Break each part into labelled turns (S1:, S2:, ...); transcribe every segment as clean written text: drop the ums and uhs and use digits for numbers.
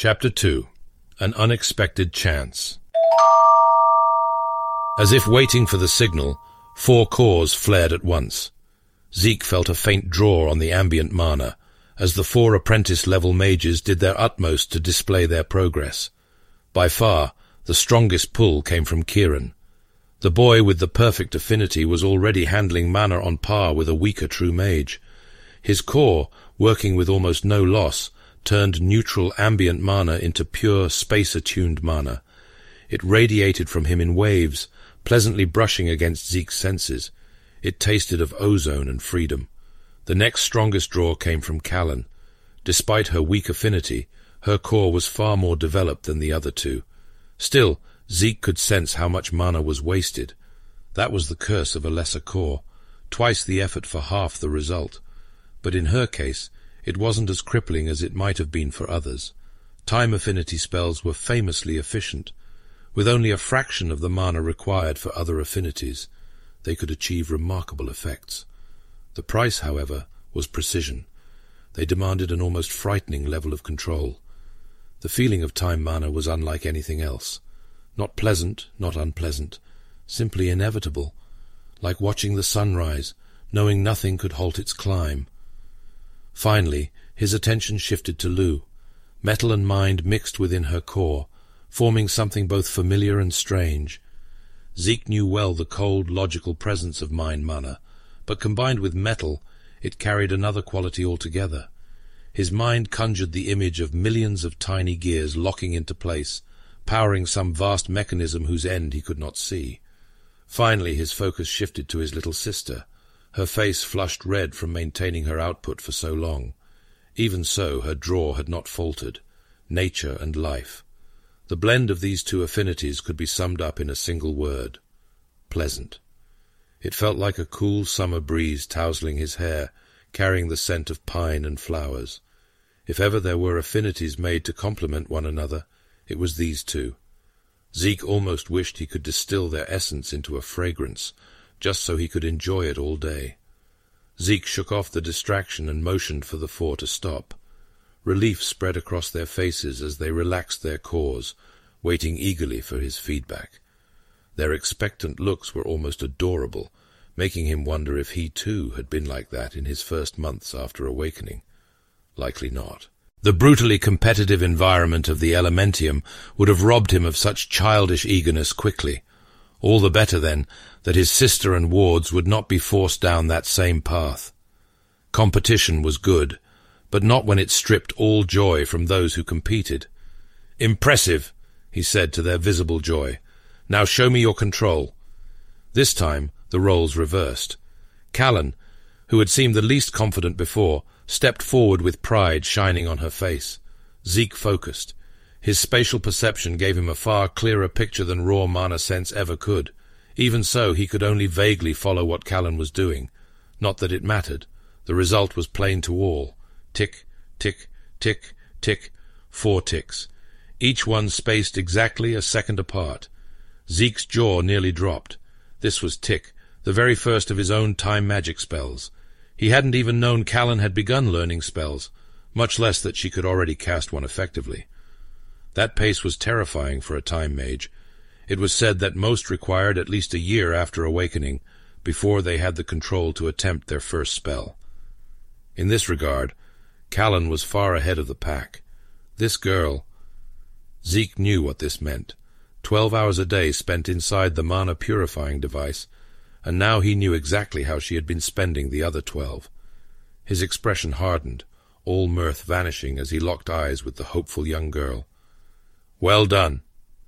S1: Chapter 2. An Unexpected Chance. As if waiting for the signal, 4 cores flared at once. Zeke felt a faint draw on the ambient mana, as the 4 apprentice-level mages did their utmost to display their progress. By far, the strongest pull came from Kieran. The boy with the perfect affinity was already handling mana on par with a weaker true mage. His core, working with almost no loss, turned neutral ambient mana into pure space-attuned mana. It radiated from him in waves, pleasantly brushing against Zeke's senses. It tasted of ozone and freedom. The next strongest draw came from Callan. Despite her weak affinity, her core was far more developed than the other 2. Still, Zeke could sense how much mana was wasted. That was the curse of a lesser core, twice the effort for half the result. But in her case, it wasn't as crippling as it might have been for others. Time affinity spells were famously efficient. With only a fraction of the mana required for other affinities, they could achieve remarkable effects. The price, however, was precision. They demanded an almost frightening level of control. The feeling of time mana was unlike anything else. Not pleasant, not unpleasant, simply inevitable, like watching the sunrise, knowing nothing could halt its climb. Finally, his attention shifted to Lou. Metal and mind mixed within her core, forming something both familiar and strange. Zeke knew well the cold, logical presence of mind mana, but combined with metal, it carried another quality altogether. His mind conjured the image of millions of tiny gears locking into place, powering some vast mechanism whose end he could not see. Finally, his focus shifted to his little sister. Her face flushed red from maintaining her output for so long. Even so, her draw had not faltered. Nature and life. The blend of these 2 affinities could be summed up in a single word. Pleasant. It felt like a cool summer breeze tousling his hair, carrying the scent of pine and flowers. If ever there were affinities made to complement one another, it was these 2. Zeke almost wished he could distill their essence into a fragrance, just so he could enjoy it all day. Zeke shook off the distraction and motioned for the 4 to stop. Relief spread across their faces as they relaxed their cores, waiting eagerly for his feedback. Their expectant looks were almost adorable, making him wonder if he too had been like that in his first months after awakening. Likely not. The brutally competitive environment of the Elementium would have robbed him of such childish eagerness quickly. All the better, then, that his sister and wards would not be forced down that same path. Competition was good, but not when it stripped all joy from those who competed. "Impressive," he said to their visible joy. "Now show me your control." This time, the roles reversed. Callan, who had seemed the least confident before, stepped forward with pride shining on her face. Zeke focused. His spatial perception gave him a far clearer picture than raw mana sense ever could. Even so, he could only vaguely follow what Callan was doing. Not that it mattered. The result was plain to all. Tick, tick, tick, tick, 4 ticks. Each one spaced exactly a second apart. Zeke's jaw nearly dropped. This was Tick, the very first of his own time magic spells. He hadn't even known Callan had begun learning spells, much less that she could already cast one effectively. That pace was terrifying for a time mage. It was said that most required at least a year after awakening before they had the control to attempt their first spell. In this regard, Callan was far ahead of the pack. This girl... Zeke knew what this meant. 12 hours a day spent inside the mana-purifying device, and now he knew exactly how she had been spending the other 12. His expression hardened, all mirth vanishing as he locked eyes with the hopeful young girl. "Well done."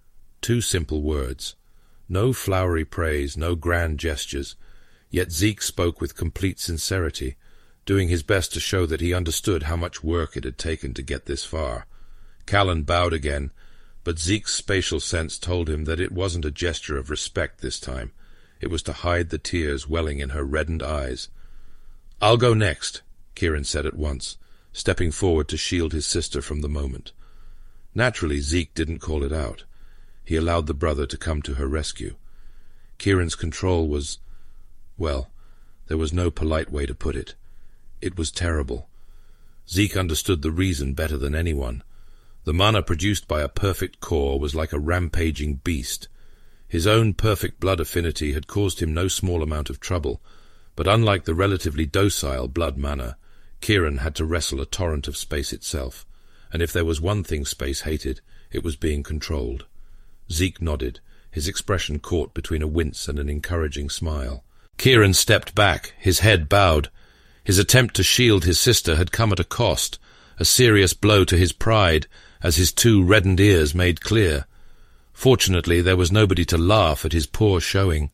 S1: 2 simple words. No flowery praise, no grand gestures, yet Zeke spoke with complete sincerity, doing his best to show that he understood how much work it had taken to get this far. Callan bowed again, but Zeke's spatial sense told him that it wasn't a gesture of respect this time. It was to hide the tears welling in her reddened eyes. "I'll go next," Kieran said at once, stepping forward to shield his sister from the moment. Naturally, Zeke didn't call it out. He allowed the brother to come to her rescue. Kieran's control was... well, there was no polite way to put it. It was terrible. Zeke understood the reason better than anyone. The mana produced by a perfect core was like a rampaging beast. His own perfect blood affinity had caused him no small amount of trouble, but unlike the relatively docile blood mana, Kieran had to wrestle a torrent of space itself, and if there was one thing space hated, it was being controlled. Zeke nodded, his expression caught between a wince and an encouraging smile. Kieran stepped back, his head bowed. His attempt to shield his sister had come at a cost, a serious blow to his pride, as his two reddened ears made clear. Fortunately, there was nobody to laugh at his poor showing.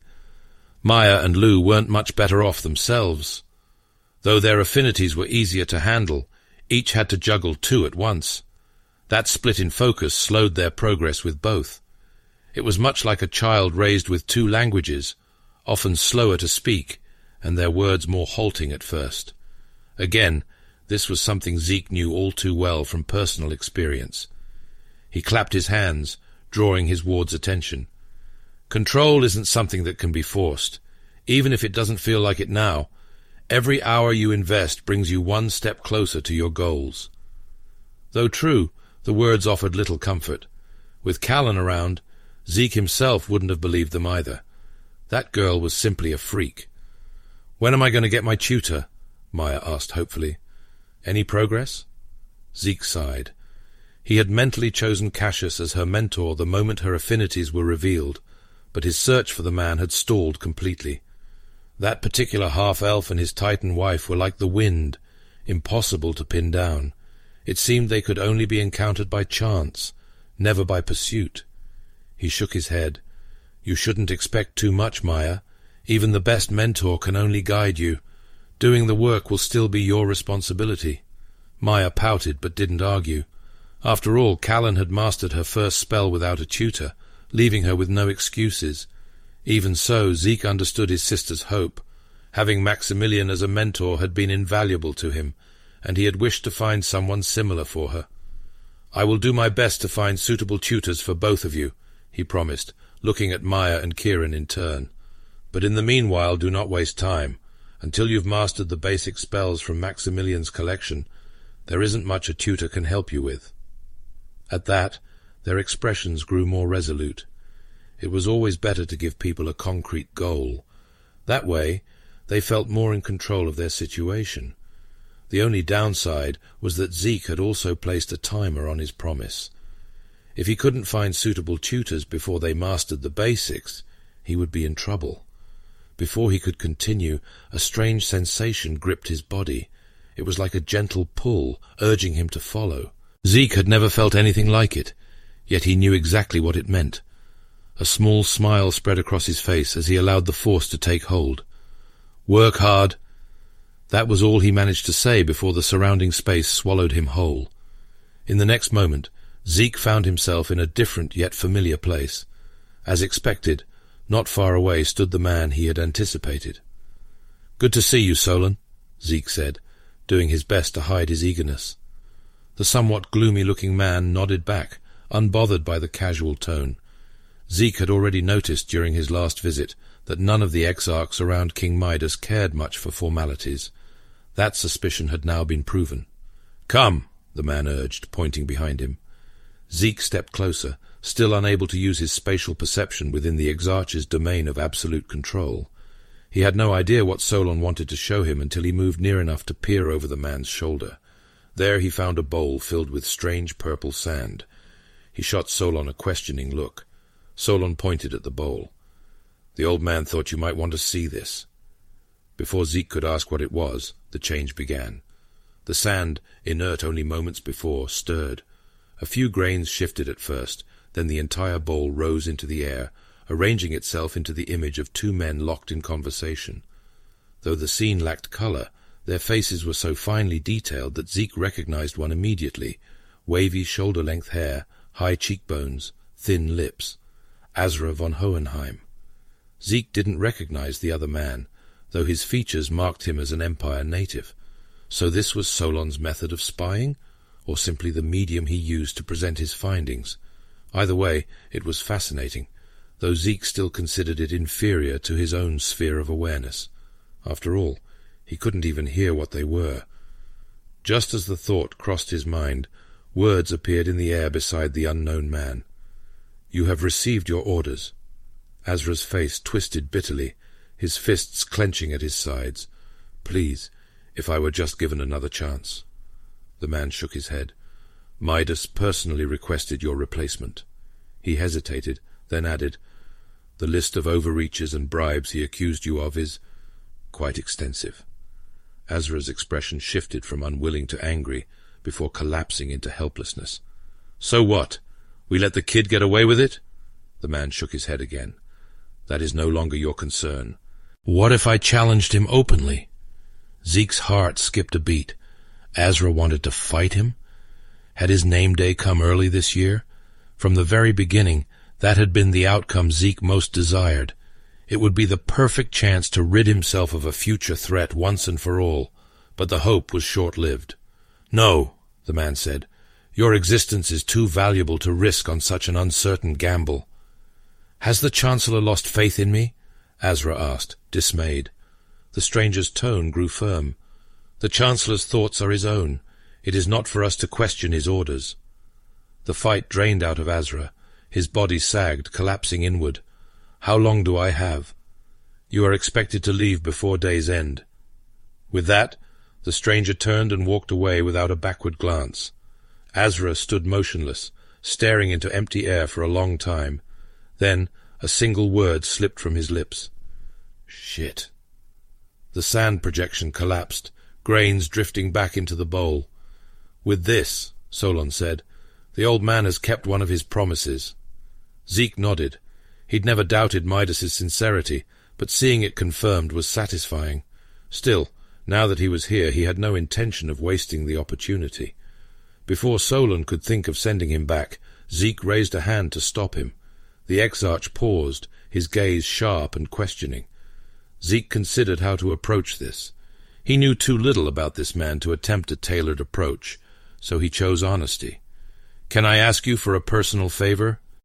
S1: Maya and Lou weren't much better off themselves. Though their affinities were easier to handle, each had to juggle two at once. That split in focus slowed their progress with both. It was much like a child raised with two languages, often slower to speak, and their words more halting at first. Again, this was something Zeke knew all too well from personal experience. He clapped his hands, drawing his ward's attention. Control isn't something that can be forced, even if it doesn't feel like it now. Every hour you invest brings you one step closer to your goals. Though true, the words offered little comfort. With Callan around, Zeke himself wouldn't have believed them either. That girl was simply a freak. "When am I going to get my tutor?" Maya asked hopefully. "Any progress?" Zeke sighed. He had mentally chosen Cassius as her mentor the moment her affinities were revealed, but his search for the man had stalled completely. That particular half-elf and his Titan wife were like the wind, impossible to pin down. It seemed they could only be encountered by chance, never by pursuit. He shook his head. "You shouldn't expect too much, Maya. Even the best mentor can only guide you. Doing the work will still be your responsibility." Maya pouted but didn't argue. After all, Callan had mastered her first spell without a tutor, leaving her with no excuses. Even so, Zeke understood his sister's hope. Having Maximilian as a mentor had been invaluable to him, and he had wished to find someone similar for her. "I will do my best to find suitable tutors for both of you," he promised, looking at Maya and Kieran in turn. "But in the meanwhile, do not waste time. Until you've mastered the basic spells from Maximilian's collection, there isn't much a tutor can help you with." At that, their expressions grew more resolute. It was always better to give people a concrete goal. That way, they felt more in control of their situation. The only downside was that Zeke had also placed a timer on his promise. If he couldn't find suitable tutors before they mastered the basics, he would be in trouble. Before he could continue, a strange sensation gripped his body. It was like a gentle pull, urging him to follow. Zeke had never felt anything like it, yet he knew exactly what it meant. A small smile spread across his face as he allowed the force to take hold. "Work hard." That was all he managed to say before the surrounding space swallowed him whole. In the next moment, Zeke found himself in a different yet familiar place. As expected, not far away stood the man he had anticipated. "Good to see you, Solon," Zeke said, doing his best to hide his eagerness. The somewhat gloomy-looking man nodded back, unbothered by the casual tone. Zeke had already noticed during his last visit that none of the exarchs around King Midas cared much for formalities. That suspicion had now been proven. "Come," the man urged, pointing behind him. Zeke stepped closer, still unable to use his spatial perception within the exarch's domain of absolute control. He had no idea what Solon wanted to show him until he moved near enough to peer over the man's shoulder. There he found a bowl filled with strange purple sand. He shot Solon a questioning look. Solon pointed at the bowl. "The old man thought you might want to see this." Before Zeke could ask what it was, the change began. The sand, inert only moments before, stirred. A few grains shifted at first, then the entire bowl rose into the air, arranging itself into the image of two men locked in conversation. Though the scene lacked color, their faces were so finely detailed that Zeke recognized one immediately. Wavy shoulder-length hair, high cheekbones, thin lips. Azra von Hohenheim. Zeke didn't recognize the other man, though his features marked him as an Empire native. So this was Solon's method of spying, or simply the medium he used to present his findings? Either way, it was fascinating, though Zeke still considered it inferior to his own sphere of awareness. After all, he couldn't even hear what they were. Just as the thought crossed his mind, Words appeared in the air beside the unknown man. "You have received your orders." Azra's face twisted bitterly, his fists clenching at his sides. "Please, if I were just given another chance." The man shook his head. "Midas personally requested your replacement." He hesitated, then added, "The list of overreaches and bribes he accused you of is quite extensive." Azra's expression shifted from unwilling to angry, before collapsing into helplessness. "So what? We let the kid get away with it?" The man shook his head again. "That is no longer your concern. What if I challenged him openly?" Zeke's heart skipped a beat. Azra wanted to fight him? Had his name day come early this year? From the very beginning, that had been the outcome Zeke most desired. It would be the perfect chance to rid himself of a future threat once and for all, but the hope was short-lived. "No," the man said. "Your existence is too valuable to risk on such an uncertain gamble." "Has the Chancellor lost faith in me?" Azra asked, dismayed. The stranger's tone grew firm. "The Chancellor's thoughts are his own. It is not for us to question his orders." The fight drained out of Azra. His body sagged, collapsing inward. "How long do I have?" "You are expected to leave before day's end." With that, the stranger turned and walked away without a backward glance. Azra stood motionless, staring into empty air for a long time. Then a single word slipped from his lips. "Shit." The sand projection collapsed, grains drifting back into the bowl. "With this," Solon said, "the old man has kept one of his promises." Zeke nodded. He'd never doubted Midas's sincerity, but seeing it confirmed was satisfying. Still, now that he was here, he had no intention of wasting the opportunity. Before Solon could think of sending him back, Zeke raised a hand to stop him. The Exarch paused, his gaze sharp and questioning. Zeke considered how to approach this. He knew too little about this man to attempt a tailored approach, so he chose honesty. "Can I ask you for a personal favor?"